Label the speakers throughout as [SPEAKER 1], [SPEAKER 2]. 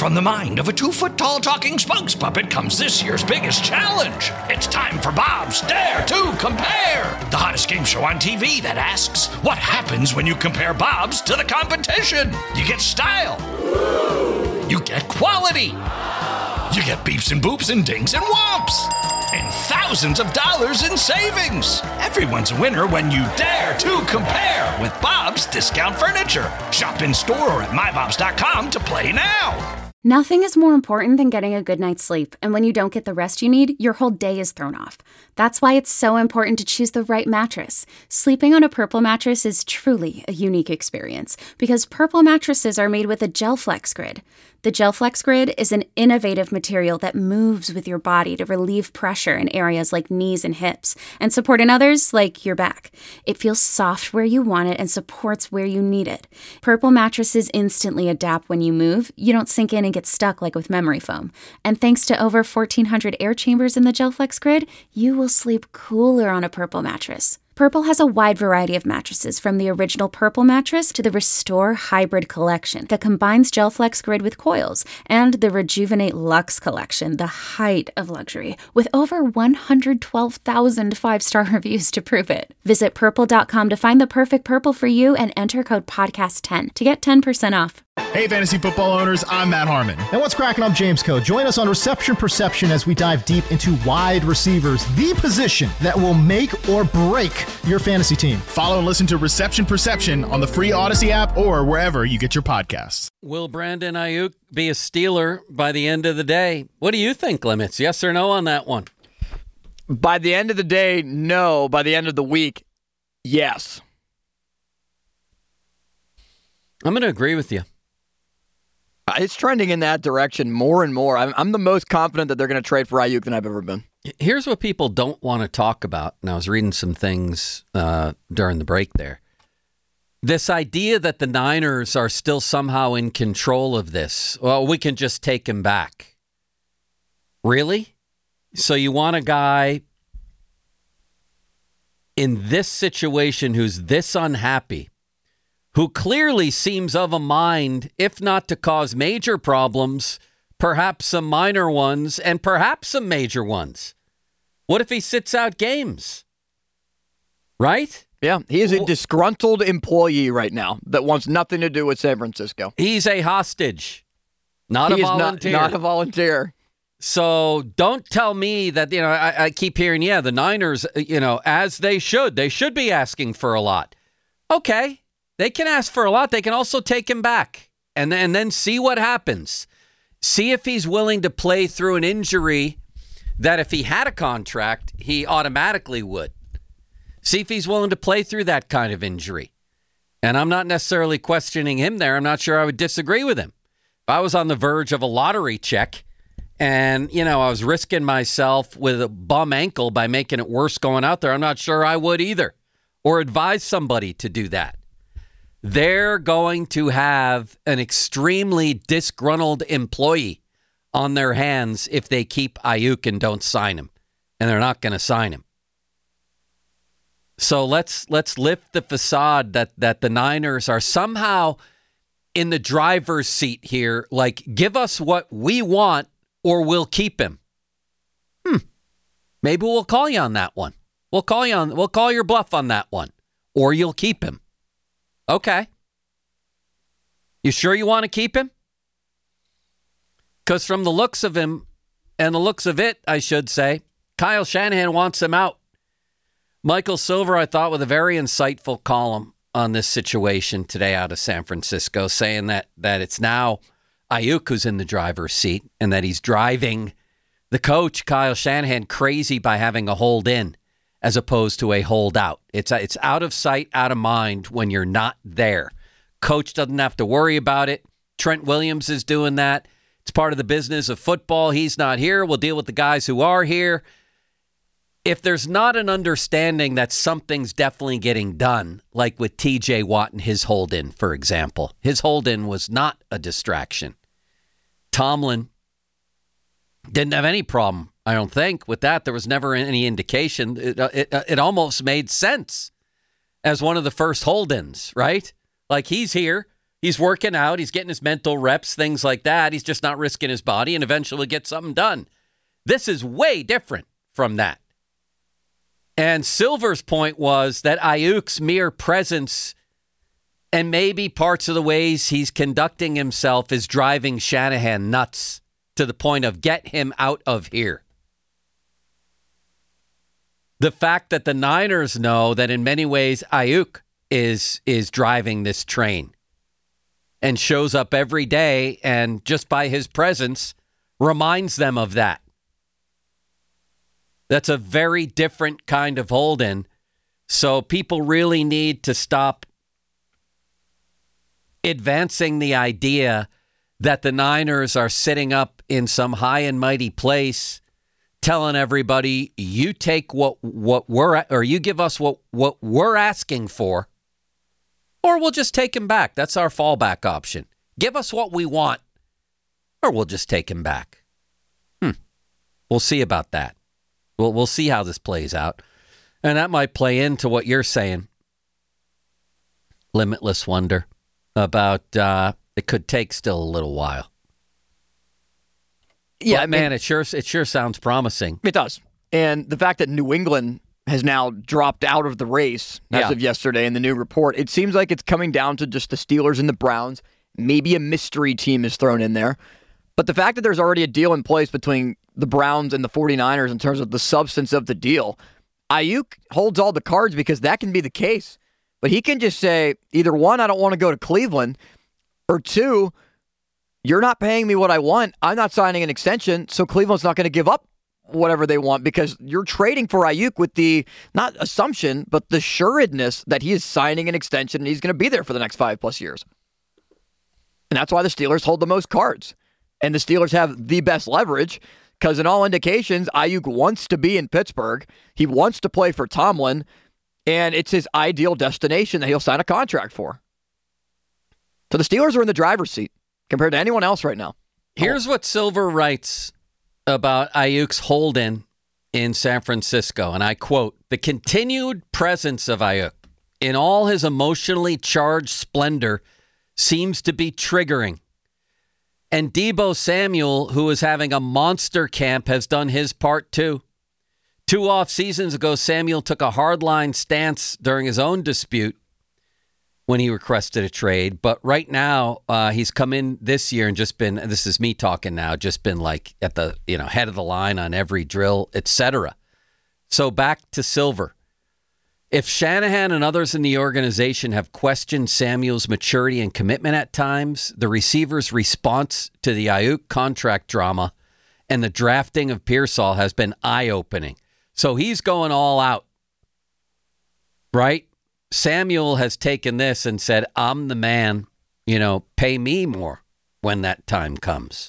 [SPEAKER 1] From the mind of a 2-foot-tall talking spokes puppet comes this year's biggest challenge. It's time for Bob's Dare to Compare, the hottest game show on TV that asks, what happens when you compare Bob's to the competition? You get style. You get quality. You get beeps and boops and dings and whomps. And thousands of dollars in savings. Everyone's a winner when you dare to compare with Bob's Discount Furniture. Shop in store or at mybobs.com to play now.
[SPEAKER 2] Nothing is more important than getting a good night's sleep, and when you don't get the rest you need, your whole day is thrown off. That's why it's so important to choose the right mattress. Sleeping on a Purple mattress is truly a unique experience, because Purple mattresses are made with a GelFlex Grid. The GelFlex Grid is an innovative material that moves with your body to relieve pressure in areas like knees and hips, and support in others like your back. It feels soft where you want it and supports where you need it. Purple mattresses instantly adapt when you move. You don't sink in and get stuck like with memory foam. And thanks to over 1,400 air chambers in the GelFlex Grid, you will sleep cooler on a Purple mattress. Purple has a wide variety of mattresses, from the original Purple mattress to the Restore Hybrid collection that combines GelFlex Grid with coils, and the Rejuvenate Luxe collection, the height of luxury, with over 112,000 five-star reviews to prove it. Visit purple.com to find the perfect Purple for you and enter code podcast10 to get 10% off.
[SPEAKER 3] Hey, fantasy football owners, I'm Matt Harmon.
[SPEAKER 4] And what's cracking? I'm James Coe. Join us on Reception Perception as we dive deep into wide receivers, the position that will make or break your fantasy team.
[SPEAKER 3] Follow and listen to Reception Perception on the free Odyssey app or wherever you get your podcasts.
[SPEAKER 5] Will Brandon Ayuk be a Steeler by the end of the day? What do you think, Limits? Yes or no on that one?
[SPEAKER 6] By the end of the day, no. By the end of the week, yes.
[SPEAKER 5] I'm going to agree with you.
[SPEAKER 6] It's trending in that direction more and more. I'm the most confident that they're going to trade for Ayuk than I've ever been.
[SPEAKER 5] Here's what people don't want to talk about. And I was reading some things during the break there. This idea that the Niners are still somehow in control of this. Well, we can just take him back. Really? So you want a guy in this situation who's this unhappy, who clearly seems of a mind, if not to cause major problems, perhaps some minor ones, and perhaps some major ones. What if he sits out games? Right?
[SPEAKER 6] Yeah, he is a disgruntled employee right now that wants nothing to do with San Francisco.
[SPEAKER 5] He's a hostage, not a volunteer.
[SPEAKER 6] Not a volunteer.
[SPEAKER 5] So don't tell me that, I keep hearing, the Niners, as they should be asking for a lot. Okay. They can ask for a lot. They can also take him back and then see what happens. See if he's willing to play through an injury that if he had a contract, he automatically would. See if he's willing to play through that kind of injury. And I'm not necessarily questioning him there. I'm not sure I would disagree with him. If I was on the verge of a lottery check and, I was risking myself with a bum ankle by making it worse going out there, I'm not sure I would either, or advise somebody to do that. They're going to have an extremely disgruntled employee on their hands if they keep Ayuk and don't sign him. And they're not going to sign him. So let's lift the facade that the Niners are somehow in the driver's seat here. Like, give us what we want or we'll keep him. Maybe we'll call you on that one. We'll call your bluff on that one. Or you'll keep him. Okay. You sure you want to keep him? Because from the looks of him, and the looks of it, I should say, Kyle Shanahan wants him out. Michael Silver, I thought, with a very insightful column on this situation today out of San Francisco, saying that it's now Ayuk who's in the driver's seat and that he's driving the coach, Kyle Shanahan, crazy by having a hold in as opposed to a holdout. It's out of sight, out of mind when you're not there. Coach doesn't have to worry about it. Trent Williams is doing that. It's part of the business of football. He's not here. We'll deal with the guys who are here. If there's not an understanding that something's definitely getting done, like with TJ Watt and his hold-in, for example. His hold-in was not a distraction. Tomlin didn't have any problem, I don't think, with that. There was never any indication. It almost made sense as one of the first hold-ins, right? Like, he's here. He's working out. He's getting his mental reps, things like that. He's just not risking his body and eventually get something done. This is way different from that. And Silver's point was that Ayuk's mere presence and maybe parts of the ways he's conducting himself is driving Shanahan nuts to the point of get him out of here. The fact that the Niners know that in many ways Ayuk is driving this train and shows up every day and just by his presence reminds them of that. That's a very different kind of hold-in. So people really need to stop advancing the idea that the Niners are sitting up in some high and mighty place telling everybody, you take what we're, or you give us what we're asking for, or we'll just take him back. That's our fallback option. Give us what we want, or we'll just take him back. We'll see about that. We'll see how this plays out. And that might play into what you're saying, Limitless Wonder, about it could take still a little while. Yeah, but, man, it sure sounds promising.
[SPEAKER 6] It does. And the fact that New England has now dropped out of the race as of yesterday in the new report, it seems like it's coming down to just the Steelers and the Browns. Maybe a mystery team is thrown in there. But the fact that there's already a deal in place between the Browns and the 49ers in terms of the substance of the deal, Ayuk holds all the cards because that can be the case. But he can just say, either one, I don't want to go to Cleveland, or two, you're not paying me what I want. I'm not signing an extension, so Cleveland's not going to give up whatever they want because you're trading for Ayuk with the, not assumption, but the suredness that he is signing an extension and he's going to be there for the next 5+ years. And that's why the Steelers hold the most cards. And the Steelers have the best leverage because in all indications, Ayuk wants to be in Pittsburgh. He wants to play for Tomlin, and it's his ideal destination that he'll sign a contract for. So the Steelers are in the driver's seat compared to anyone else right now.
[SPEAKER 5] Here's what Silver writes about Ayuk's hold-in in San Francisco, and I quote, "The continued presence of Ayuk in all his emotionally charged splendor seems to be triggering. And Deebo Samuel, who is having a monster camp, has done his part too. 2 off seasons ago, Samuel took a hardline stance during his own dispute when he requested a trade. But right now, he's come in this year and just been, this is me talking now, just been like at the head of the line on every drill, etc. So back to Silver. If Shanahan and others in the organization have questioned Samuel's maturity and commitment at times, the receiver's response to the Ayuk contract drama and the drafting of Pearsall has been eye-opening. So he's going all out, right? Samuel has taken this and said, I'm the man, pay me more when that time comes.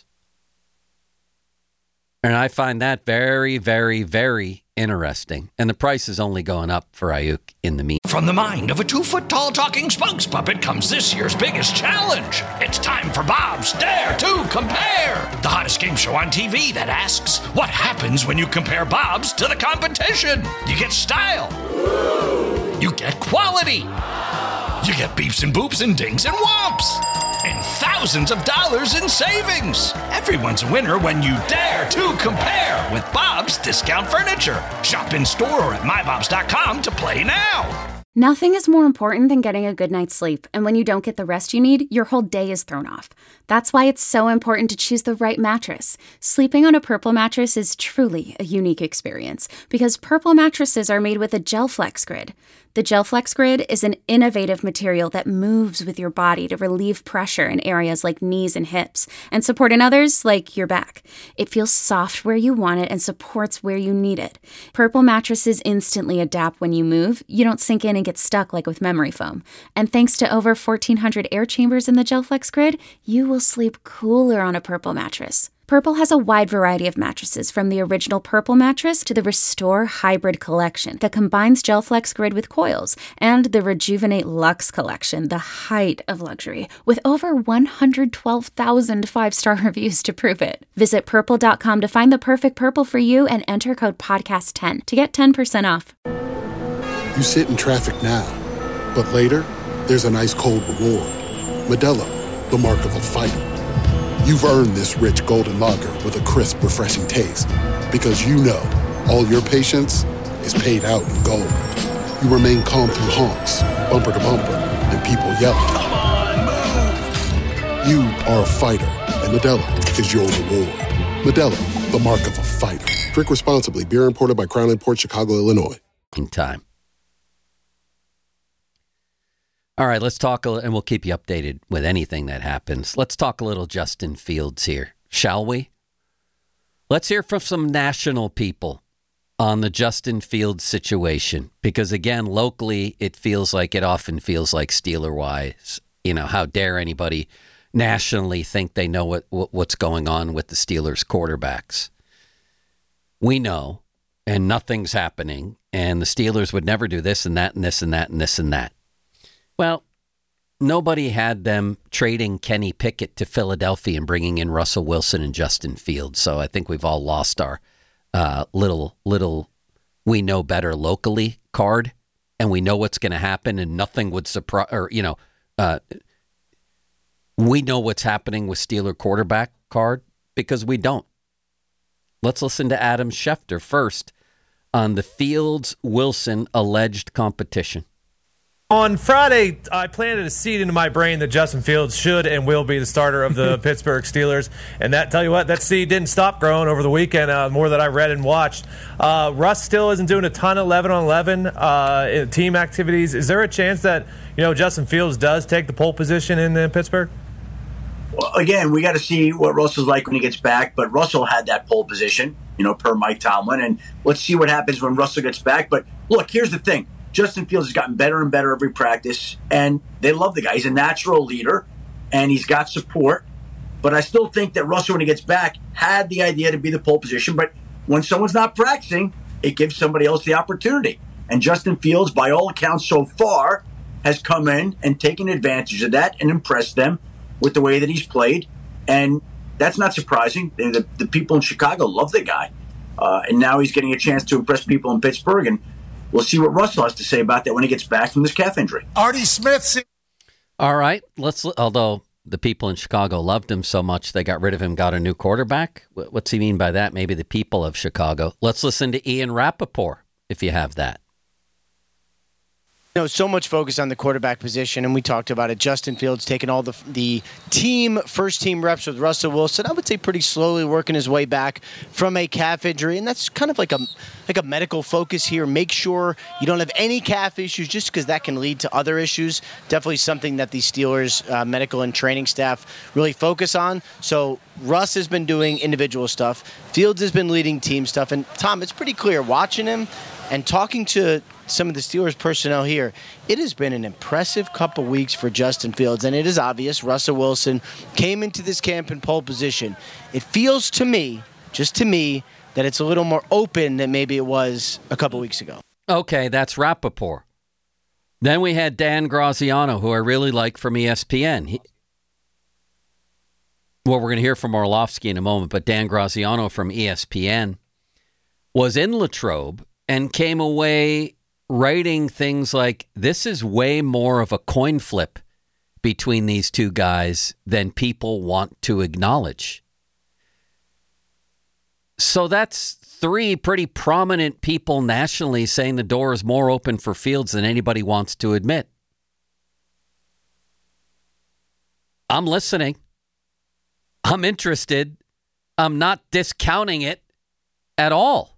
[SPEAKER 5] And I find that very, very, very interesting. And the price is only going up for Ayuk in the meantime.
[SPEAKER 1] From the mind of a 2-foot-tall talking spokes puppet comes this year's biggest challenge. It's time for Bob's Dare to Compare, the hottest game show on TV that asks, what happens when you compare Bob's to the competition? You get style. You get quality. You get beeps and boops and dings and whomps. And thousands of dollars in savings. Everyone's a winner when you dare to compare with Bob's Discount Furniture. Shop in store or at mybobs.com to play now.
[SPEAKER 2] Nothing is more important than getting a good night's sleep, and when you don't get the rest you need, your whole day is thrown off. That's why it's so important to choose the right mattress. Sleeping on a Purple mattress is truly a unique experience, because Purple mattresses are made with a GelFlex Grid. The GelFlex Grid is an innovative material that moves with your body to relieve pressure in areas like knees and hips, and support in others like your back. It feels soft where you want it and supports where you need it. Purple mattresses instantly adapt when you move. You don't sink in and get stuck like with memory foam. And thanks to over 1,400 air chambers in the GelFlex Grid, you will sleep cooler on a Purple mattress. Purple has a wide variety of mattresses, from the original Purple mattress to the Restore Hybrid collection that combines GelFlex Grid with coils, and the Rejuvenate Luxe collection, the height of luxury, with over 112,000 5-star reviews to prove it. Visit Purple.com to find the perfect Purple for you and enter code PODCAST10 to get 10% off.
[SPEAKER 7] You sit in traffic now, but later, there's an ice-cold reward. Modelo, the mark of a fighter. You've earned this rich golden lager with a crisp, refreshing taste. Because you know, all your patience is paid out in gold. You remain calm through honks, bumper to bumper, and people yelling.
[SPEAKER 1] Come on, move!
[SPEAKER 7] You are a fighter, and Modelo is your reward. Modelo, the mark of a fighter. Drink responsibly. Beer imported by Crown Imports, Chicago, Illinois.
[SPEAKER 5] In time. All right, let's talk, and we'll keep you updated with anything that happens. Let's talk a little Justin Fields here, shall we? Let's hear from some national people on the Justin Fields situation, because again, locally, it often feels like Steeler-wise. You know, how dare anybody nationally think they know what's going on with the Steelers quarterbacks? We know, and nothing's happening, and the Steelers would never do this and that and this and that and this and that. Well, nobody had them trading Kenny Pickett to Philadelphia and bringing in Russell Wilson and Justin Fields. So I think we've all lost our little we know better locally card, and we know what's going to happen, and nothing would surprise, or, we know what's happening with Steeler quarterback card because we don't. Let's listen to Adam Schefter first on the Fields-Wilson alleged competition.
[SPEAKER 8] On Friday, I planted a seed into my brain that Justin Fields should and will be the starter of the Pittsburgh Steelers. And tell you what, that seed didn't stop growing over the weekend, more that I read and watched. Russ still isn't doing a ton of 11-on-11 team activities. Is there a chance that, Justin Fields does take the pole position in Pittsburgh?
[SPEAKER 9] Well, again, we got to see what Russell's like when he gets back. But Russell had that pole position, per Mike Tomlin. And let's see what happens when Russell gets back. But look, here's the thing. Justin Fields has gotten better and better every practice, and they love the guy. He's a natural leader, and he's got support. But I still think that Russell, when he gets back, had the idea to be the pole position. But when someone's not practicing, it gives somebody else the opportunity. And Justin Fields, by all accounts so far, has come in and taken advantage of that and impressed them with the way that he's played. And that's not surprising. The people in Chicago love the guy. And now he's getting a chance to impress people in Pittsburgh, and we'll see what Russell has to say about that when he gets back from this calf injury.
[SPEAKER 1] Artie Smith.
[SPEAKER 5] All right. Although the people in Chicago loved him so much they got rid of him, got a new quarterback. What's he mean by that? Maybe the people of Chicago. Let's listen to Ian Rappaport, if you have that.
[SPEAKER 10] So much focus on the quarterback position, and we talked about it. Justin Fields taking all the first team reps with Russell Wilson. I would say pretty slowly working his way back from a calf injury, and that's kind of like a medical focus here. Make sure you don't have any calf issues, just because that can lead to other issues. Definitely something that the Steelers medical and training staff really focus on. So Russ has been doing individual stuff. Fields has been leading team stuff. And Tom, it's pretty clear watching him and talking to some of the Steelers personnel here, it has been an impressive couple weeks for Justin Fields, and it is obvious Russell Wilson came into this camp in pole position. It feels to me, just to me, that it's a little more open than maybe it was a couple weeks ago.
[SPEAKER 5] Okay, that's Rappaport. Then we had Dan Graziano, who I really like, from ESPN. We're going to hear from Orlovsky in a moment, but Dan Graziano from ESPN was in Latrobe and came away writing things like, this is way more of a coin flip between these two guys than people want to acknowledge. So that's three pretty prominent people nationally saying the door is more open for Fields than anybody wants to admit. I'm listening. I'm interested. I'm not discounting it at all.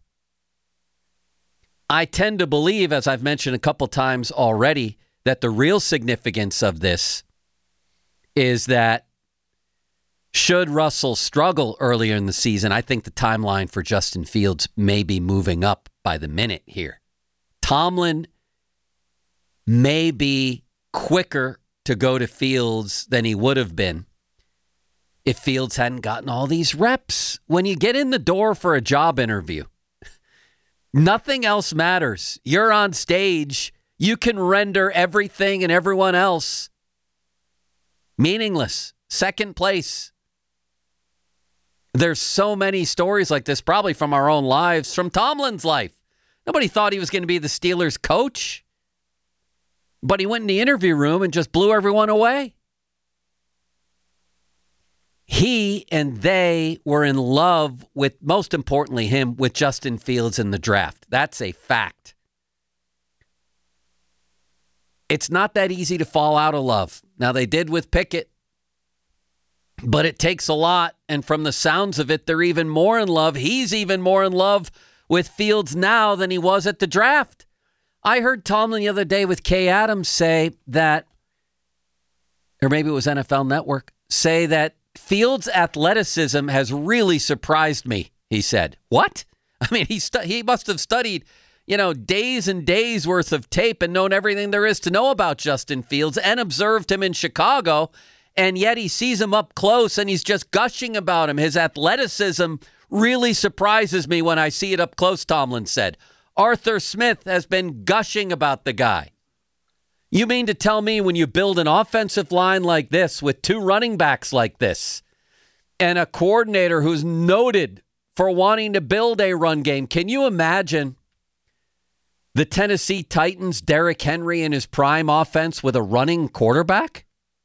[SPEAKER 5] I tend to believe, as I've mentioned a couple times already, that the real significance of this is that should Russell struggle earlier in the season, I think the timeline for Justin Fields may be moving up by the minute here. Tomlin may be quicker to go to Fields than he would have been if Fields hadn't gotten all these reps. When you get in the door for a job interview, nothing else matters. You're on stage. You can render everything and everyone else meaningless. Second place. There's so many stories like this, probably from our own lives, from Tomlin's life. Nobody thought he was going to be the Steelers coach, but he went in the interview room and just blew everyone away. he and they were in love with, most importantly, him with Justin Fields in the draft. That's a fact. It's not that easy to fall out of love. Now, they did with Pickett, but it takes a lot. And from the sounds of it, they're even more in love. He's even more in love with Fields now than he was at the draft. I heard Tomlin the other day with Kay Adams say that, or maybe it was NFL Network, say that Fields' athleticism has really surprised me, he said. What? I mean, he must have studied, days and days worth of tape and known everything there is to know about Justin Fields and observed him in Chicago, and yet he sees him up close and he's just gushing about him. His athleticism really surprises me when I see it up close, Tomlin said. Arthur Smith has been gushing about the guy. You mean to tell me when you build an offensive line like this with two running backs like this and a coordinator who's noted for wanting to build a run game, can you imagine the Tennessee Titans, Derrick Henry in his prime offense with a running quarterback?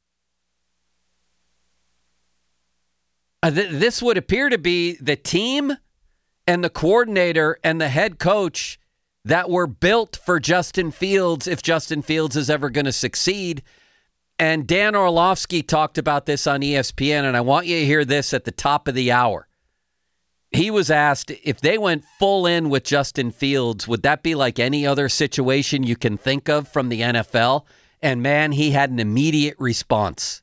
[SPEAKER 5] This would appear to be the team and the coordinator and the head coach that were built for Justin Fields if Justin Fields is ever going to succeed. And Dan Orlovsky talked about this on ESPN, and I want you to hear this at the top of the hour. He was asked if they went full in with Justin Fields, would that be like any other situation you can think of from the NFL? And man, he had an immediate response.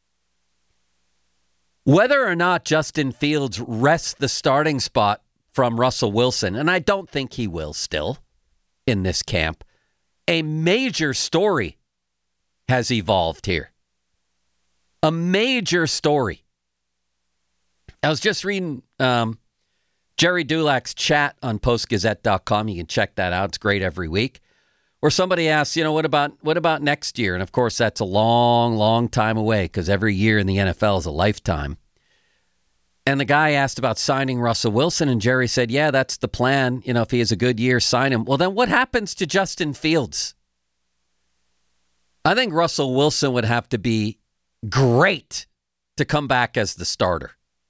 [SPEAKER 5] Whether or not Justin Fields wrests the starting spot from Russell Wilson, and I don't think he will still in this camp, a major story has evolved here. A major story. I was just reading Jerry Dulak's chat on postgazette.com. You can check that out. It's great every week. Where somebody asks, what about next year? And of course, that's a long, long time away because every year in the NFL is a lifetime. And the guy asked about signing Russell Wilson, and Jerry said, yeah, that's the plan. If he has a good year, sign him. Well, then what happens to Justin Fields? I think Russell Wilson would have to be great to come back as the starter.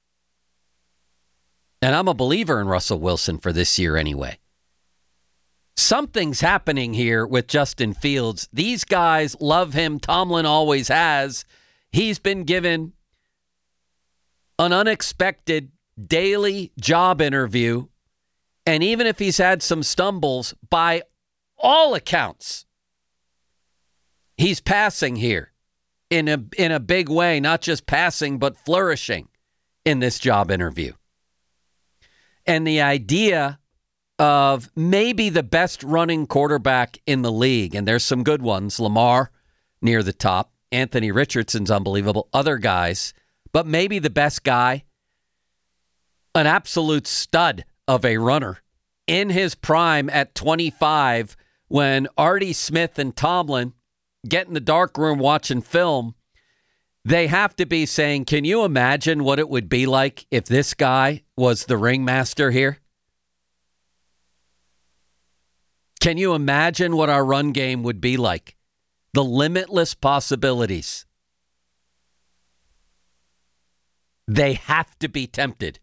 [SPEAKER 5] And I'm a believer in Russell Wilson for this year anyway. Something's happening here with Justin Fields. These guys love him. Tomlin always has. He's been given an unexpected daily job interview. And even if he's had some stumbles, by all accounts, he's passing here in a big way, not just passing, but flourishing in this job interview. And the idea of maybe the best running quarterback in the league, and there's some good ones, Lamar near the top, Anthony Richardson's unbelievable, other guys, but maybe the best guy, an absolute stud of a runner in his prime at 25 when Artie Smith and Tomlin get in the dark room watching film. They have to be saying, can you imagine what it would be like if this guy was the ringmaster here? Can you imagine what our run game would be like? The limitless possibilities. They have to be tempted.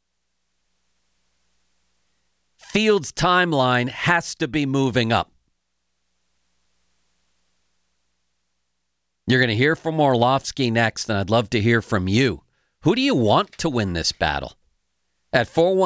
[SPEAKER 5] Fields' timeline has to be moving up. You're going to hear from Orlovsky next, and I'd love to hear from you. Who do you want to win this battle? At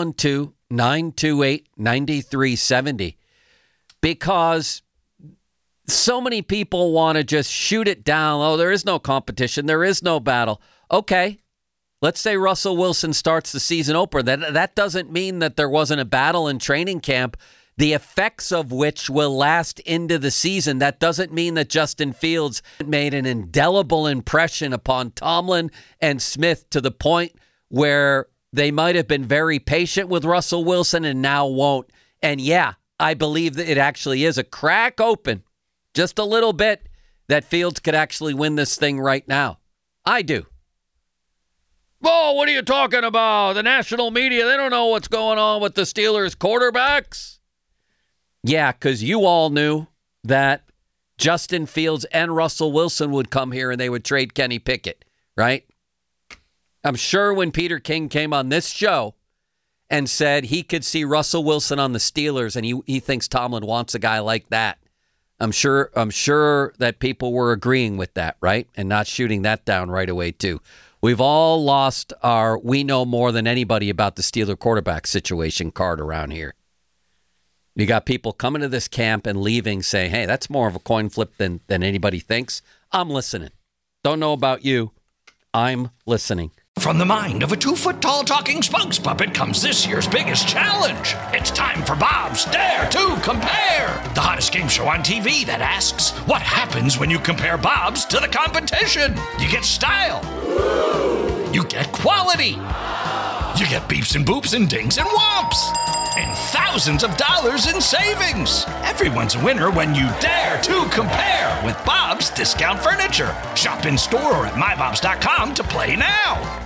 [SPEAKER 5] 412-928-9370. Because so many people want to just shoot it down. Oh, there is no competition. There is no battle. Okay. Let's say Russell Wilson starts the season opener. That doesn't mean that there wasn't a battle in training camp, the effects of which will last into the season. That doesn't mean that Justin Fields made an indelible impression upon Tomlin and Smith to the point where they might have been very patient with Russell Wilson and now won't. And yeah, I believe that it actually is a crack open, just a little bit, that Fields could actually win this thing right now. I do. Oh, what are you talking about? The national media, they don't know what's going on with the Steelers quarterbacks. Yeah, because you all knew that Justin Fields and Russell Wilson would come here and they would trade Kenny Pickett, right? I'm sure when Peter King came on this show and said he could see Russell Wilson on the Steelers and he thinks Tomlin wants a guy like that, I'm sure that people were agreeing with that, right? And not shooting that down right away, too. We've all lost our we know more than anybody about the Steeler quarterback situation card around here. You got people coming to this camp and leaving saying, hey, that's more of a coin flip than anybody thinks. I'm listening. Don't know about you. I'm listening.
[SPEAKER 1] From the mind of a 2-foot-tall talking spokes puppet comes this year's biggest challenge. It's time for Bob's Dare to Compare, the hottest game show on TV that asks, what happens when you compare Bob's to the competition? You get style. You get quality. You get beeps and boops and dings and whomps. And thousands of dollars in savings. Everyone's a winner when you dare to compare with Bob's Discount Furniture. Shop in store or at mybobs.com to play now.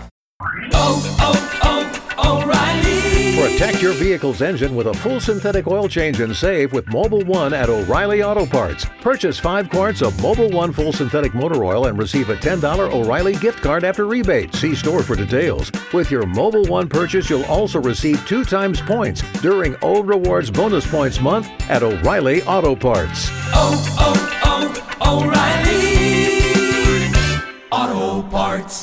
[SPEAKER 11] O'Reilly. Protect your vehicle's engine with a full synthetic oil change and save with Mobil 1 at O'Reilly Auto Parts. Purchase 5 quarts of Mobil 1 full synthetic motor oil and receive a $10 O'Reilly gift card after rebate. See store for details. With your Mobil 1 purchase, you'll also receive 2 times points during O Rewards Bonus Points Month at O'Reilly Auto Parts.
[SPEAKER 12] O'Reilly Auto Parts.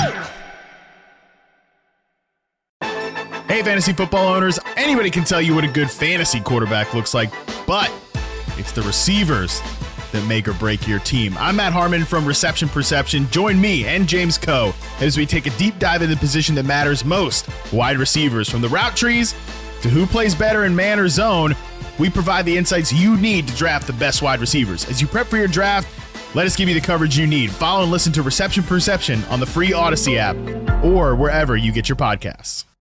[SPEAKER 3] Hey, fantasy football owners, anybody can tell you what a good fantasy quarterback looks like, but it's the receivers that make or break your team. I'm Matt Harmon from Reception Perception. Join me and James Coe as we take a deep dive into the position that matters most, wide receivers. From the route trees to who plays better in man or zone, we provide the insights you need to draft the best wide receivers. As you prep for your draft, let us give you the coverage you need. Follow and listen to Reception Perception on the free Odyssey app or wherever you get your podcasts.